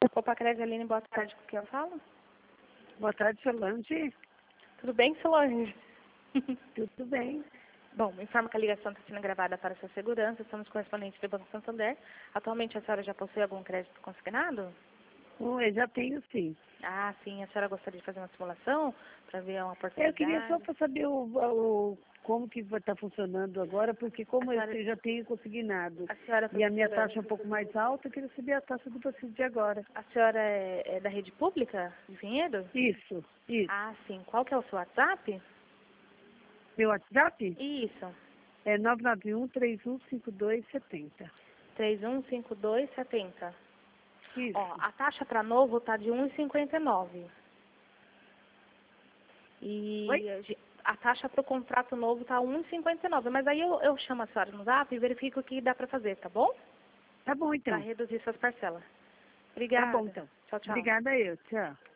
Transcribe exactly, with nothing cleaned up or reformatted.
Opa, Crédito Aline, boa tarde, com quem eu falo? Boa tarde, Solange. Tudo bem, Solange? Tudo bem. Bom, me informo que a ligação está sendo gravada para sua segurança. Somos correspondentes do Banco Santander. Atualmente a senhora já possui algum crédito consignado? Bom, eu já tenho sim. Ah, sim. A senhora gostaria de fazer uma simulação para ver uma Eu oportunidade? queria só para saber o, o, como que vai estar funcionando agora, porque como A senhora- eu já tenho consignado A senhora, e a minha professora, taxa é um pouco mais alta, eu queria saber a taxa do paciente de agora. a senhora é, é da rede pública de Vinhedo? Isso, isso. Ah, sim. Qual que é o seu WhatsApp? Meu WhatsApp Isso. é nove nove um, três um cinco dois sete zero. três um cinco dois sete zero. Isso. Ó, a taxa para novo tá de um e cinquenta e nove. E Oi? a ge- a taxa para o contrato novo tá um e cinquenta e nove. Mas aí eu, eu chamo a senhora no zap e verifico o que dá para fazer, tá bom? Tá bom Para então. reduzir suas parcelas. Tá Obrigada. bom então. Tchau, tchau. Obrigada eu. Tchau.